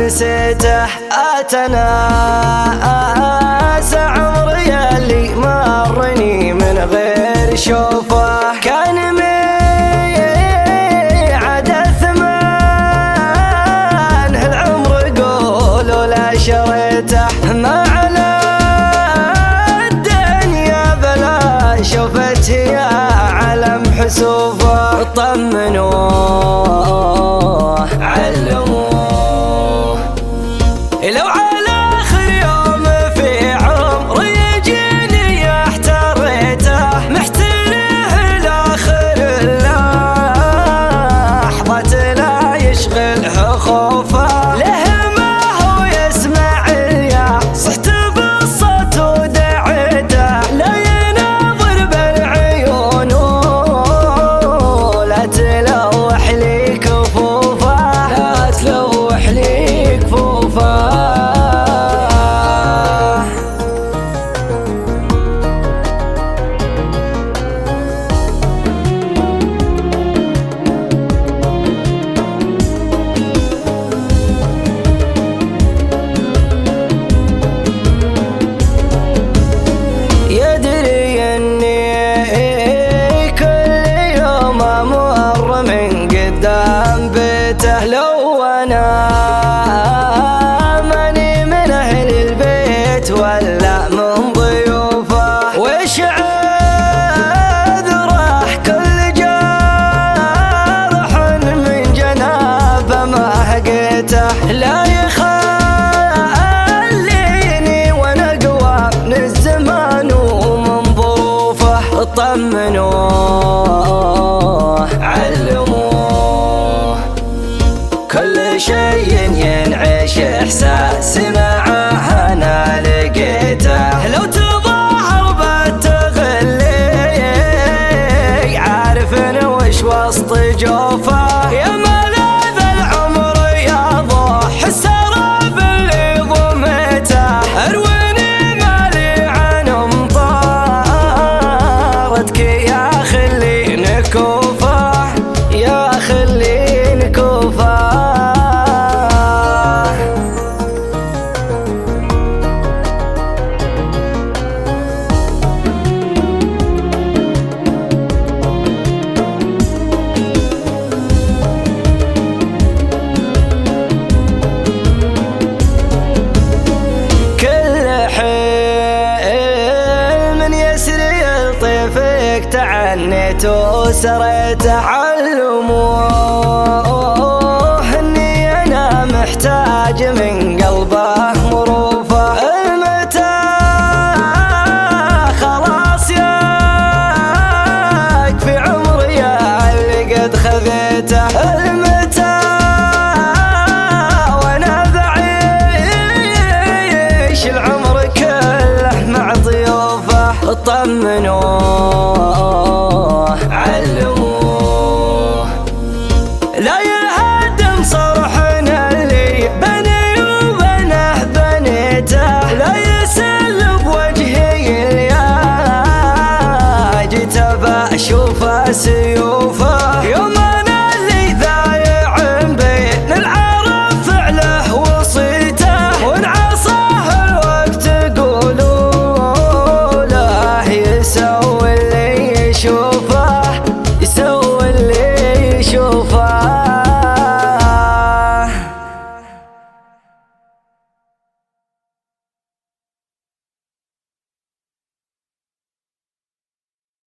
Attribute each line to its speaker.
Speaker 1: نسيته أتناسى عمري اللي مرني من غير شوفه. كان ميعاد الثمان هالعمر قولوا لا شريته. ما على الدنيا بلا شوفت يا علم حسوفه. طمنوه علموه لو على آخر يوم في عمري يجيني احتريته. محتريه لآخر اللحظة لا يشغله خوفه. له ما هو يسمع يا صحت بالصوت ودعيته. لا يناظر بالعيون ولا تلوح لي كفوفه. لا تلوح لي كفوفه. لو أنا ماني من أهل البيت ولا من ضيوفه. وش عذره كل جارح من جنابه ما هقيته. لا يخليني وانا اقوى من الزمان ومن ظروفه. طمنوه علموه كل شيء ينعش إحساس معاه أنا لقيته. لو تظاهر بالتغلي عارف إنه وش وسط جوفه. يا ملاذ العمر يا ضوح السراب اللي ضميته. أرويني مالي عن أمطارتك يا خليني كوفه. يا خليني كوفه. تعنيت وسريت. علموه اني انا محتاج